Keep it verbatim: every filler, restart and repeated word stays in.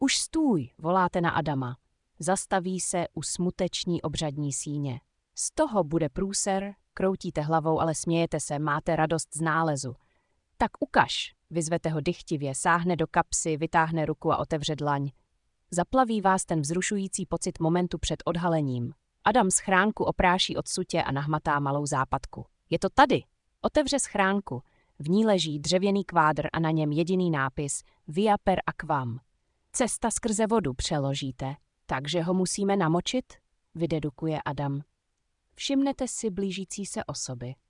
Už stůj, voláte na Adama. Zastaví se u smuteční obřadní síně. Z toho bude průser, kroutíte hlavou, ale smějete se, máte radost z nálezu. Tak ukaž, vyzvete ho dychtivě, sáhne do kapsy, vytáhne ruku a otevře dlaň. Zaplaví vás ten vzrušující pocit momentu před odhalením. Adam schránku opráší od sutě a nahmatá malou západku. Je to tady. Otevře schránku. V ní leží dřevěný kvádr a na něm jediný nápis Via per aquam. Cesta skrze vodu přeložíte. Takže ho musíme namočit? Vydedukuje Adam. Všimnete si blížící se osoby.